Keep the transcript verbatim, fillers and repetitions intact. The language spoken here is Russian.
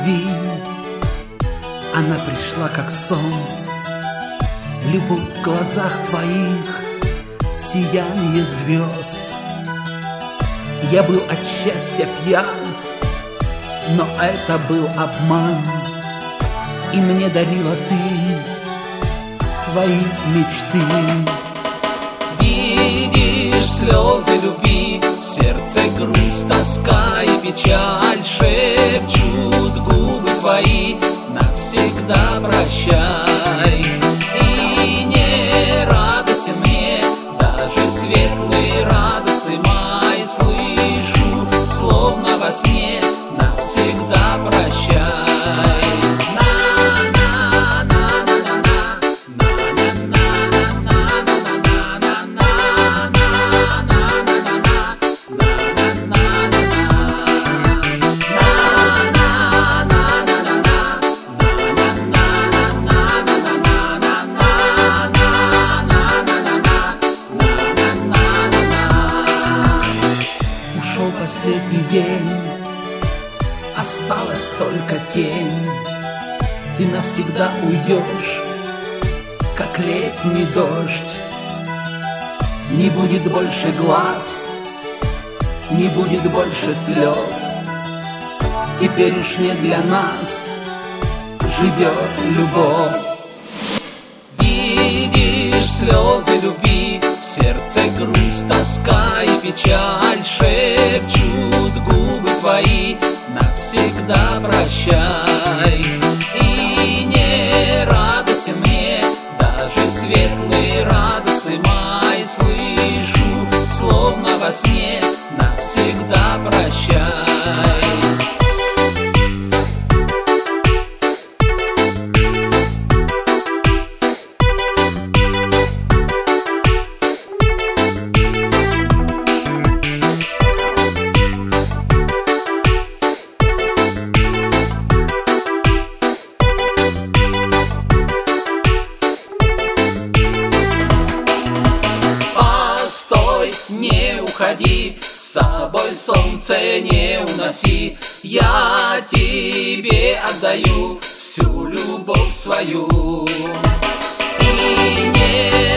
любви. Она пришла как сон, любовь в глазах твоих, сияние звезд. Я был от счастья пьян, но это был обман, и мне дарила ты свои мечты. Видишь слезы любви, в сердце грусть, тоска и печаль, шепчут губы твои: навсегда прощай. И не радостен мне даже светлый радостный май, слышу, словно во сне: навсегда прощай. Ушел последний день, осталась только тень. Ты навсегда уйдешь, как летний дождь. Не будет больше глаз, не будет больше слез. Теперь уж не для нас живет любовь. Видишь слезы любви, в сердце грусть, тоска и печаль, шепчут губы твои: навсегда прощай. И не радостен мне даже светлый радостный май, слышу, словно во сне: навсегда прощай. Не уходи, с собой солнце не уноси. Я тебе отдаю всю любовь свою. И не